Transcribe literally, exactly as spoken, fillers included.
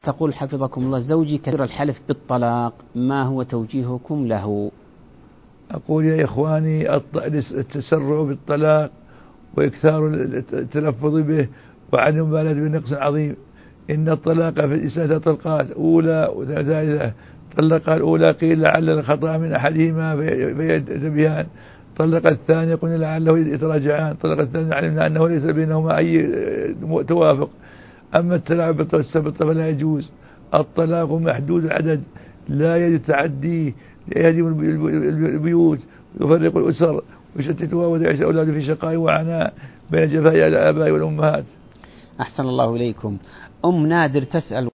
تقول حفظكم الله: زوجي كثير الحلف بالطلاق، ما هو توجيهكم له؟ أقول يا إخواني: التسرع بالطلاق وإكثار التلفظ به وعدم المبالاة بنقص عظيم. إن الطلاق في الإسلام ثلاث طلقات: أولى وثالثة. طلق الأولى قيل لعل الخطأ من أحدهما فيتبيان، طلق الثاني قلنا لعله يتراجعان، طلق الثاني علمنا أنه ليس بينهما أي توافق. أما التلاعب بالسبط فلا يجوز. الطلاق محدود العدد، لا يجوز تعديه، يهدم البيوت ويفرق الأسر ويشتتها ويعيش الأولاد في شقاء وعناء بين جفاء الآباء والأمهات. أحسن الله إليكم. أم نادر تسأل: